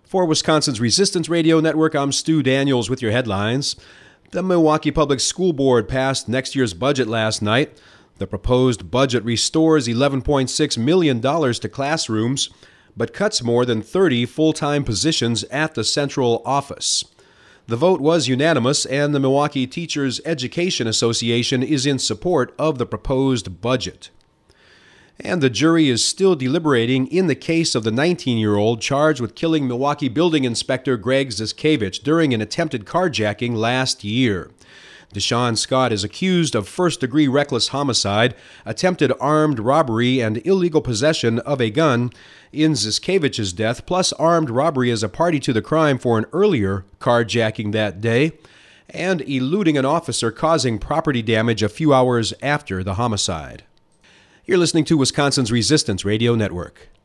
For Wisconsin's Resistance Radio Network, I'm Stu Daniels with your headlines. The Milwaukee Public School Board passed next year's budget last night. The proposed budget restores $11.6 million to classrooms, but cuts more than 30 full-time positions at the central office. The vote was unanimous, and the Milwaukee Teachers Education Association is in support of the proposed budget. And the jury is still deliberating in the case of the 19-year-old charged with killing Milwaukee building inspector Greg Ziskevich during an attempted carjacking last year. Deshaun Scott is accused of first-degree reckless homicide, attempted armed robbery, and illegal possession of a gun in Ziskevich's death, plus armed robbery as a party to the crime for an earlier carjacking that day, and eluding an officer causing property damage a few hours after the homicide. You're listening to Wisconsin's Resistance Radio Network.